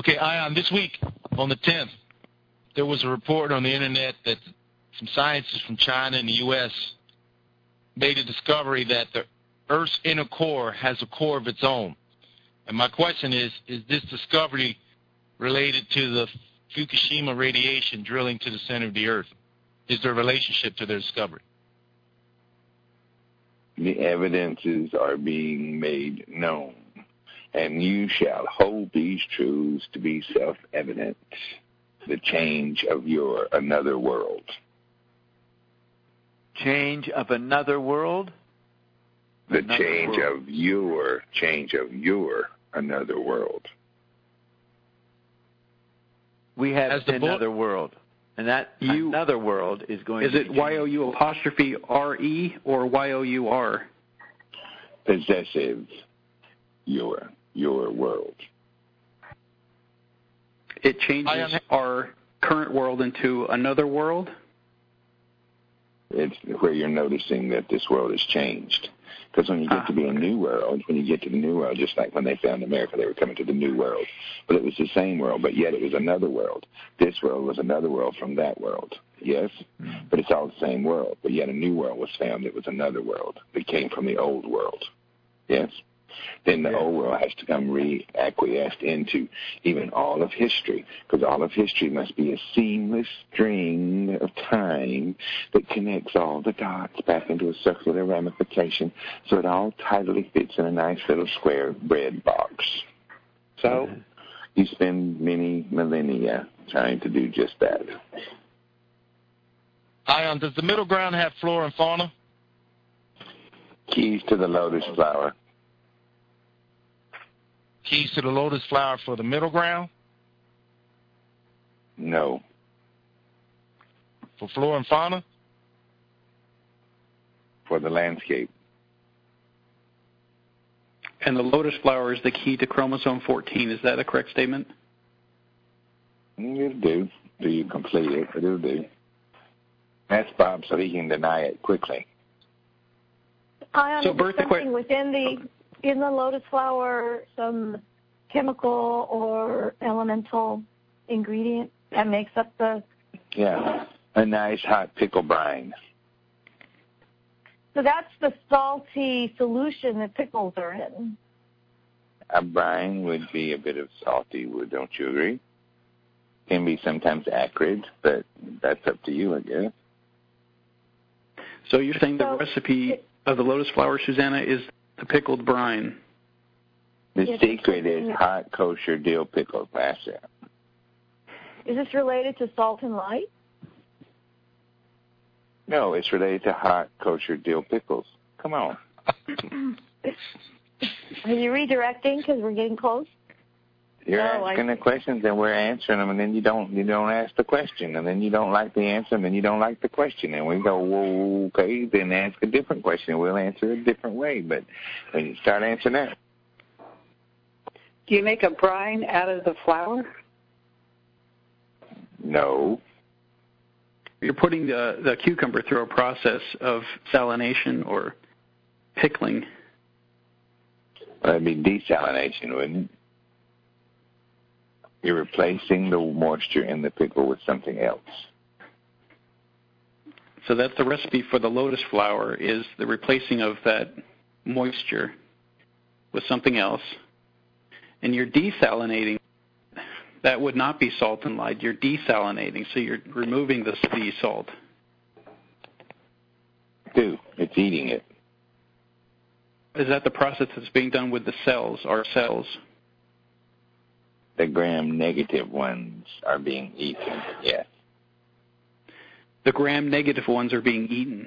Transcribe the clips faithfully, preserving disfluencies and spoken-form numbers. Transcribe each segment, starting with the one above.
Okay, Ion, this week on the tenth, there was a report on the internet that some scientists from China and the U S made a discovery that the Earth's inner core has a core of its own. And my question is, is this discovery related to the Fukushima radiation drilling to the center of the Earth? Is there a relationship to their discovery? The evidences are being made known, and you shall hold these truths to be self-evident, the change of your another world. Change of another world? The Another change world. of your, change of your another world. We have As the another book- world. And that You- another world is going Is to it be Y O U apostrophe R E or Y O U R? Possessive, your, your world. It changes I am- our current world into another world? It's where you're noticing that this world has changed. Because when you get Ah, to be a new world, when you get to the new world, just like when they found America, they were coming to the new world. But it was the same world, but yet it was another world. This world was another world from that world. Yes? Mm-hmm. But it's all the same world. But yet a new world was found. It was another world that came from the old world. Yes? Then the Yeah. old world has to come re-acquiesced into even all of history, because all of history must be a seamless string of time that connects all the dots back into a circular ramification so it all tidily fits in a nice little square bread box. So Mhm. you spend many millennia trying to do just that. Ion, does the middle ground have flora and fauna? Keys to the lotus flower. Keys to the lotus flower for the middle ground? No. For flora and fauna? For the landscape. And the lotus flower is the key to chromosome fourteen. Is that a correct statement? It'll do. Do you complete it? But it'll do. That's Bob, so he can deny it quickly. Ion, So is Bertha, something que- within the in the lotus flower, some chemical or elemental ingredient that makes up the. Yeah. A nice hot pickle brine. So that's the salty solution that pickles are in. A brine would be a bit of salty, would don't you agree? Can be sometimes acrid, but that's up to you, I guess. So you're saying the So recipe it- of the lotus flower, Susanna, is the pickled brine. The Yes, secret is yes. hot kosher dill pickles. That's it. Is this related to salt and light? No, it's related to hot kosher dill pickles. Come on. Are you redirecting because we're getting close? You're No, asking I- the questions and we're answering them, and then you don't you don't ask the question, and then you don't like the answer, and then you don't like the question, and we go, well, okay, then ask a different question, and we'll answer it a different way. But when you start answering that, Do you make a brine out of the flour? no, You're putting the, the cucumber through a process of salination or pickling. that'd be desalination, wouldn't it? You're replacing the moisture in the pickle with something else. So that's the recipe for the lotus flower, is the replacing of that moisture with something else. And you're desalinating. That would not be salt and light. You're desalinating, so you're removing the, the salt. Do. It's eating it. Is that the process that's being done with the cells, our cells? The gram-negative ones are being eaten, yes. The gram-negative ones are being eaten.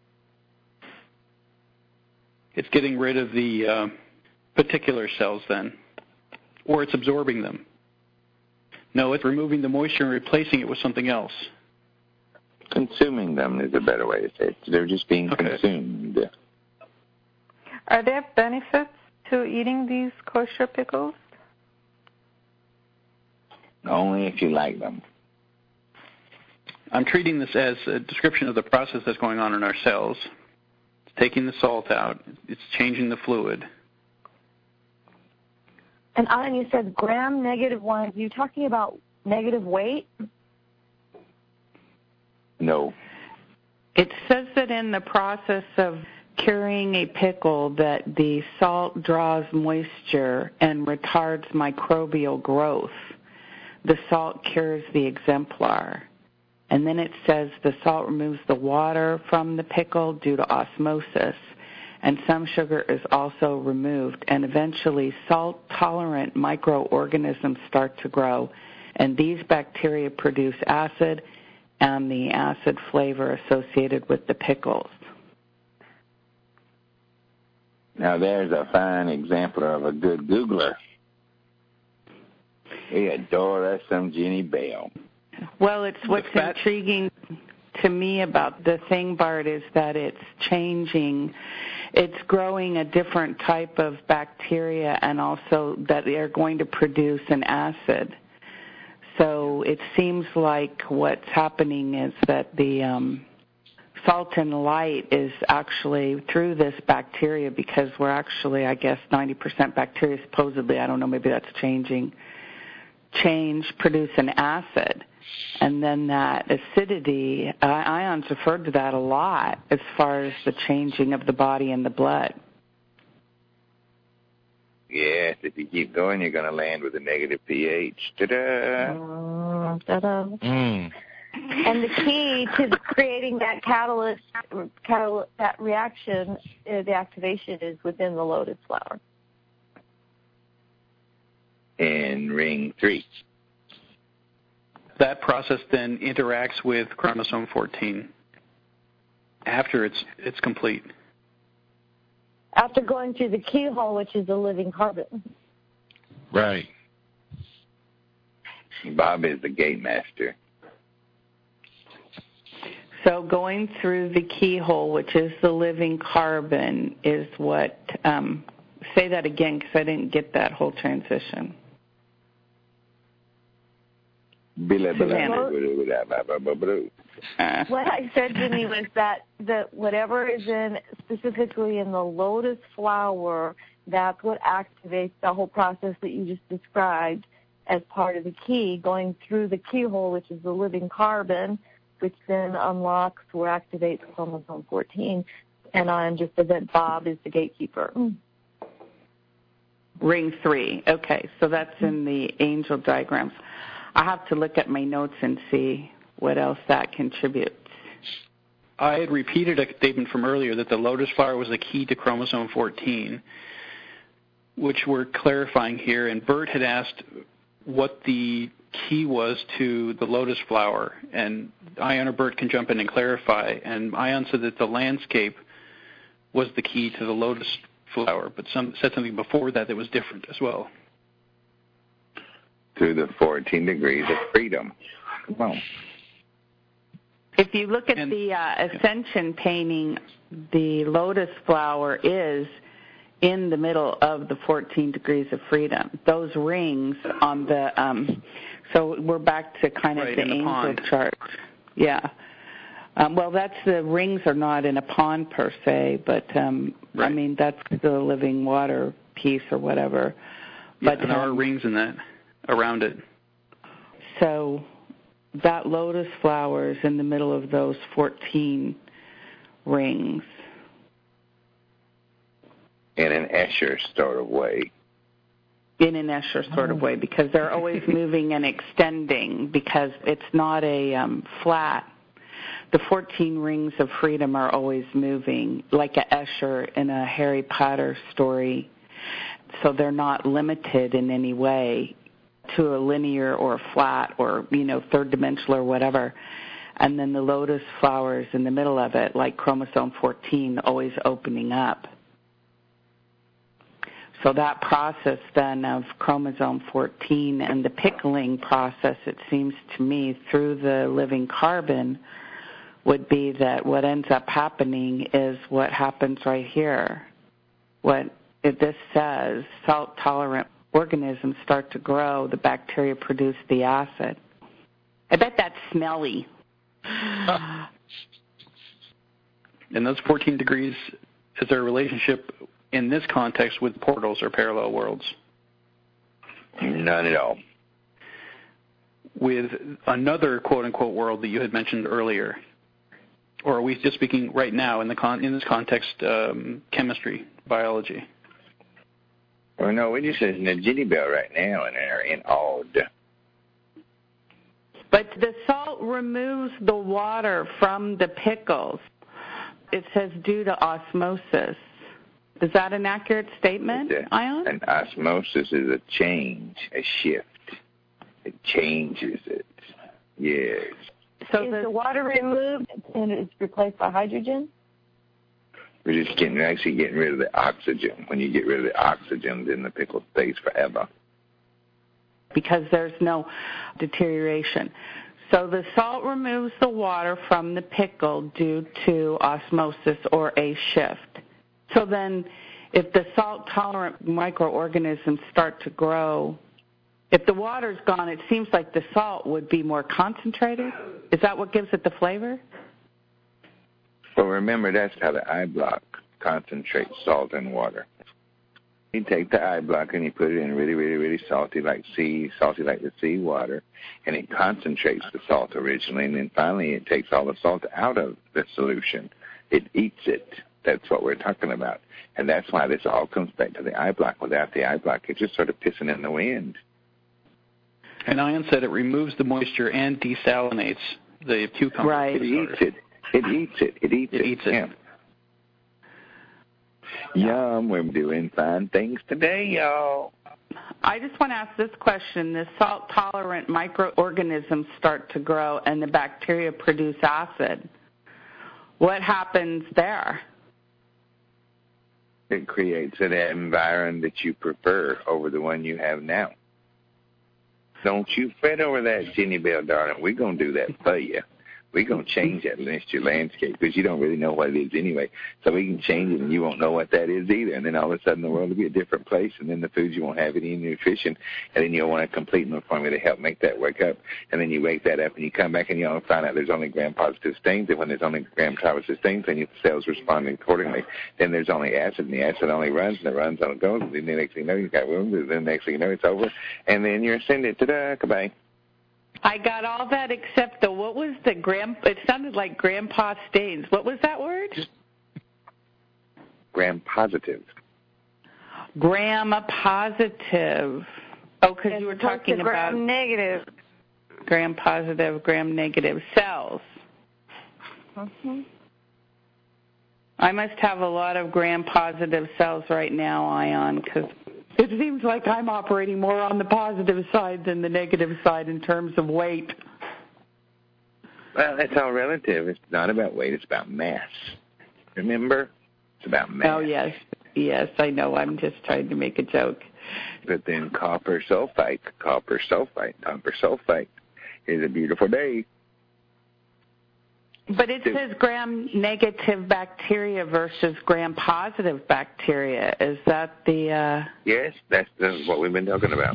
It's getting rid of the uh, particular cells then, or it's absorbing them. No, it's removing the moisture and replacing it with something else. Consuming them is a better way to say it. They're just being Okay. consumed. Are there benefits to eating these kosher pickles? Only if you like them. I'm treating this as a description of the process that's going on in our cells. It's taking the salt out. It's changing the fluid. And Alan, you said gram negative one. Are you talking about negative weight? No. It says that in the process of curing a pickle that the salt draws moisture and retards microbial growth. The salt cures the exemplar. And then it says the salt removes the water from the pickle due to osmosis, and some sugar is also removed. And eventually salt-tolerant microorganisms start to grow, and these bacteria produce acid and the acid flavor associated with the pickles. Now there's a fine exemplar of a good Googler. We adore us some Jenny Bell. Well, it's what's intriguing to me about the thing, Bart, is that it's changing. It's growing a different type of bacteria, and also that they're going to produce an acid. So it seems like what's happening is that the um, salt and light is actually through this bacteria, because we're actually, I guess, ninety percent bacteria supposedly. I don't know, maybe that's changing. Change, produce an acid. And then that acidity, uh, ions referred to that a lot as far as the changing of the body and the blood. Yes, if you keep going, you're going to land with a negative pH. Ta-da! Uh, ta-da. Mm. And the key to creating that catalyst, catal- that reaction, uh, the activation is within the lotus flower. And ring three. That process then interacts with chromosome fourteen after it's it's complete. After going through the keyhole, which is the living carbon. Right. Bob is the gate master. So going through the keyhole, which is the living carbon, is what, um, say that again because I didn't get that whole transition. Uh, what I said, Jimmy, was that the, whatever is in specifically in the lotus flower, that's what activates the whole process that you just described as part of the key, going through the keyhole, which is the living carbon, which then unlocks or activates chromosome fourteen. And I'm just said that Bob is the gatekeeper. Mm. Ring three. Okay, so that's in the angel diagrams. I have to look at my notes and see what else that contributes. I had repeated a statement from earlier that the lotus flower was the key to chromosome fourteen, which we're clarifying here. And Bert had asked what the key was to the lotus flower, and Ion or Bert can jump in and clarify. And Ion said that the landscape was the key to the lotus flower, but some said something before that that was different as well. To the fourteen degrees of freedom. Come on. If you look at and, the uh, Ascension painting, the lotus flower is in the middle of the fourteen degrees of freedom. Those rings on the, um, so we're back to kind of right, the in the angel pond. chart. Yeah. Um, well, that's the rings are not in a pond per se, but um, right. I mean that's the living water piece or whatever. Yeah, but and there um, are rings in that around it. So that lotus flower is in the middle of those fourteen rings. In an Escher sort of way. In an Escher sort of way, because they're always moving and extending, because it's not a um, flat. The fourteen rings of freedom are always moving, like a Escher in a Harry Potter story. So they're not limited in any way to a linear or flat or, you know, third dimensional or whatever. And then the lotus flowers in the middle of it, like chromosome fourteen, always opening up. So that process then of chromosome fourteen and the pickling process, it seems to me, through the living carbon would be that what ends up happening is what happens right here. What it, this says, salt-tolerant organisms start to grow, the bacteria produce the acid. I bet that's smelly. And those fourteen degrees, is there a relationship in this context with portals or parallel worlds? None at all. With another quote-unquote world that you had mentioned earlier? Or are we just speaking right now in the con- in this context, um, chemistry, biology? Well, no, we're just in the Ginny Bell right now, and they're in awed. But the salt removes the water from the pickles. It says due to osmosis. Is that an accurate statement, a, Ion? An osmosis is a change, a shift. It changes it. Yes. So is the, the water removed and it's replaced by hydrogen? We're just getting actually getting rid of the oxygen. When you get rid of the oxygen, then the pickle stays forever. Because there's no deterioration. So the salt removes the water from the pickle due to osmosis or a shift. So then if the salt-tolerant microorganisms start to grow, if the water's gone, it seems like the salt would be more concentrated. Is that what gives it the flavor? Well, remember, that's how the eye block concentrates salt and water. You take the eye block and you put it in really, really, really salty, like sea, salty like the sea water, and it concentrates the salt originally, and then finally it takes all the salt out of the solution. It eats it. That's what we're talking about. And that's why this all comes back to the eye block. Without the eye block, it's just sort of pissing in the wind. And Ian said it removes the moisture and desalinates the cucumber. Right. It eats it. It eats it. It eats it. It eats it. Yeah. Yum, we're doing fine things today, y'all. I just want to ask this question. The salt-tolerant microorganisms start to grow and the bacteria produce acid. What happens there? It creates an environment that you prefer over the one you have now. Don't you fret over that, Ginny Bell, darling. We're going to do that for you. We're going to change that your landscape because you don't really know what it is anyway. So we can change it and you won't know what that is either. And then all of a sudden the world will be a different place, and then the foods you won't have any nutrition, and then you'll want a complete formula to help make that wake up. And then you wake that up and you come back and you'll find out there's only gram-positive stains. And when there's only gram-positive stains, then your cells respond accordingly. Then there's only acid, and the acid only runs, and it runs on it goes. And then the next thing you know, you've got wounds, and then the next thing you know, it's over. And then you're ascended. Ta-da, goodbye. I got all that except the, what was the gram, it sounded like grandpa stains. What was that word? Gram-positive. Gram-positive. Oh, because you were talking about gram-negative. Gram-positive, gram-negative cells. Mm-hmm. I must have a lot of gram-positive cells right now, Ion, because it seems like I'm operating more on the positive side than the negative side in terms of weight. Well, it's all relative. It's not about weight. It's about mass. Remember? It's about mass. Oh, yes. Yes, I know. I'm just trying to make a joke. But then copper sulfite, copper sulfite, copper sulfite is a beautiful day. But it says gram-negative bacteria versus gram-positive bacteria. Is that the... Uh... Yes, that's, that's what we've been talking about.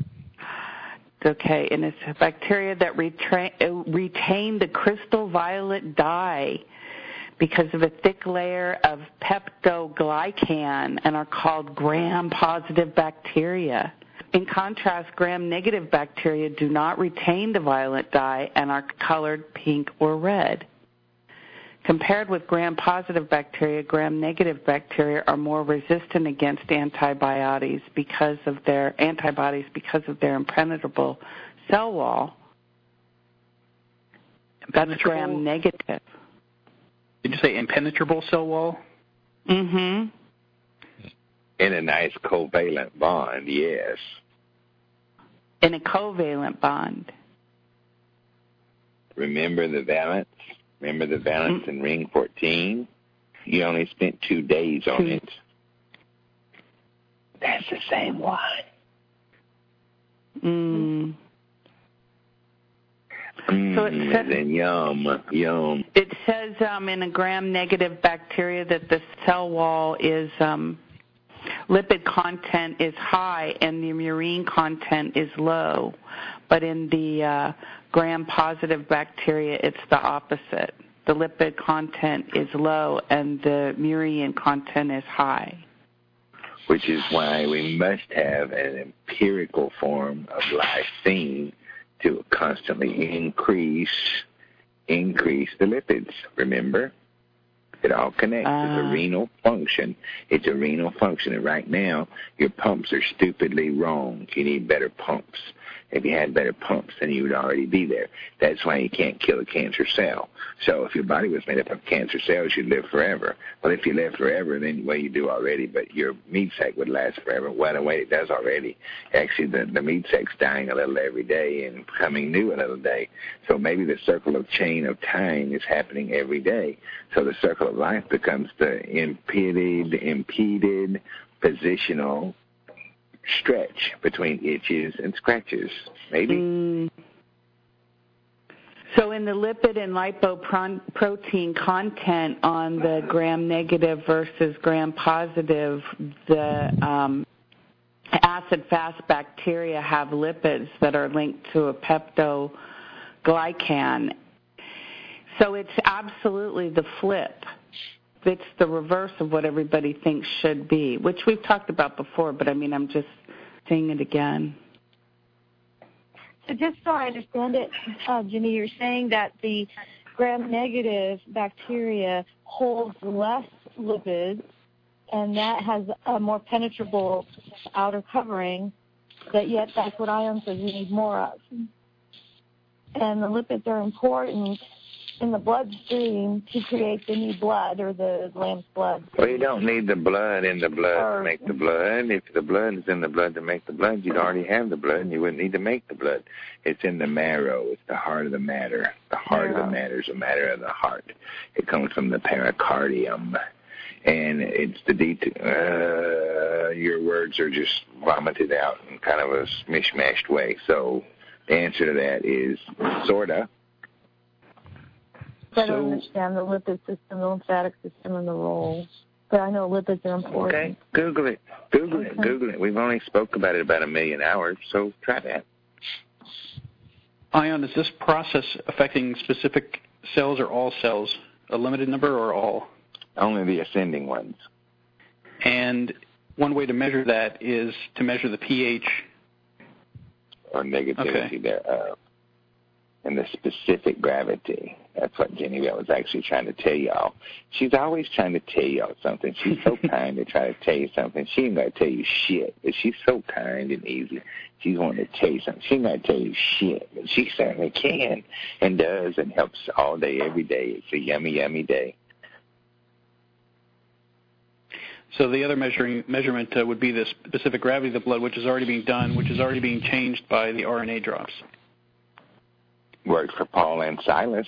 Okay, and it's a bacteria that retra- retain the crystal violet dye because of a thick layer of peptoglycan and are called gram-positive bacteria. In contrast, gram-negative bacteria do not retain the violet dye and are colored pink or red. Compared with gram-positive bacteria, gram-negative bacteria are more resistant against antibiotics because of their antibodies because of their impenetrable cell wall. That's gram-negative. Did you say impenetrable cell wall? Mm-hmm. In a nice covalent bond, yes. In a covalent bond. Remember the valence? Remember the valence in ring fourteen? You only spent two days on it. That's the same one. Mm. Mm, So it says, then yum, yum. it says um, in a gram-negative bacteria that the cell wall is um, lipid content is high and the murine content is low. But in the uh, gram-positive bacteria, it's the opposite. The lipid content is low and the murine content is high. which is why we must have an empirical form of lysine to constantly increase increase the lipids. Remember? It all connects. Uh, it's a renal function. It's a renal function. And right now, your pumps are stupidly wrong. You need better pumps. If you had better pumps, then you would already be there. That's why you can't kill a cancer cell. So if your body was made up of cancer cells, you'd live forever. Well, if you live forever, then, well, you do already, but your meat sac would last forever. Well, in a way, it does already. Actually, the, the meat sac's dying a little every day and becoming new a little day. So maybe the circle of chain of time is happening every day. So the circle of life becomes the impeded, impeded positional stretch between itches and scratches, maybe. Mm. So in the lipid and lipoprotein content on the gram-negative versus gram-positive, the um, acid-fast bacteria have lipids that are linked to a peptoglycan. So it's absolutely the flip. It's the reverse of what everybody thinks should be, which we've talked about before, but I mean, I'm just saying it again. So just so I understand it, uh, Ginny, you're saying that the gram-negative bacteria holds less lipids, and that has a more penetrable outer covering, that yet that's what ion says we need more of. And the lipids are important in the bloodstream to create the new blood or the lamb's blood. Well, you don't need the blood in the blood or, to make the blood. If the blood is in the blood to make the blood, you'd already have the blood and you wouldn't need to make the blood. It's in the marrow. It's the heart of the matter. The heart marrow. of the matter is the matter of the heart. It comes from the pericardium. And it's the det- uh, your words are just vomited out in kind of a mishmashed way. So the answer to that is sorta. I don't so, understand the lipid system, the lymphatic system, and the role. But I know lipids are important. Okay, Google it. Google okay. it. Google it. We've only spoke about it about a million hours, so try that. Ion, is this process affecting specific cells or all cells? A limited number or all? Only the ascending ones. And one way to measure that is to measure the pH. Or negativity okay. thereof. And the specific gravity. That's what Jenny was actually trying to tell y'all. She's always trying to tell y'all something. She's so kind to try to tell you something. She ain't going to tell you shit, but she's so kind and easy. She's wanting to tell you something. She ain't going to tell you shit, but she certainly can and does and helps all day, every day. It's a yummy, yummy day. So the other measuring measurement uh, would be the specific gravity of the blood, which is already being done, which is already being changed by the R N A drops. Worked for Paul and Silas.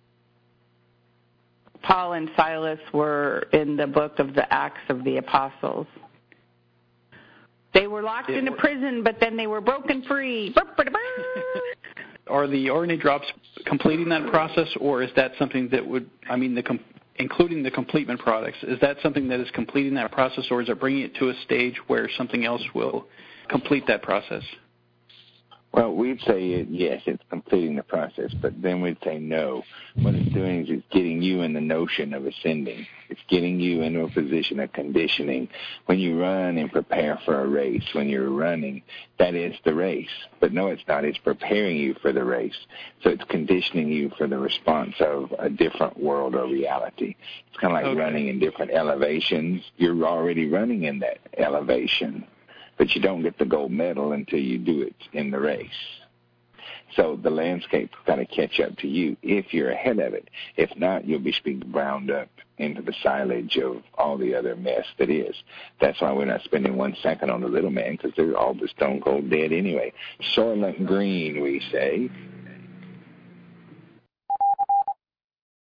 Paul and Silas were in the book of the Acts of the Apostles. They were locked it into worked. prison, but then they were broken free. Are the R N A drops completing that process, or is that something that would, I mean, the com- including the completement products, is that something that is completing that process, or is it bringing it to a stage where something else will complete that process? Well, we'd say, yes, it's completing the process, but then we'd say no. What it's doing is it's getting you in the notion of ascending. It's getting you into a position of conditioning. When you run and prepare for a race, when you're running, that is the race. But no, it's not. It's preparing you for the race. So it's conditioning you for the response of a different world or reality. It's kind of like okay. running in different elevations. You're already running in that elevation. But you don't get the gold medal until you do it in the race. So the landscape's got to catch up to you if you're ahead of it. If not, you'll be being browned up into the silage of all the other mess that is. That's why we're not spending one second on the little man, because they're all the stone cold dead anyway. Soylent Green, we say.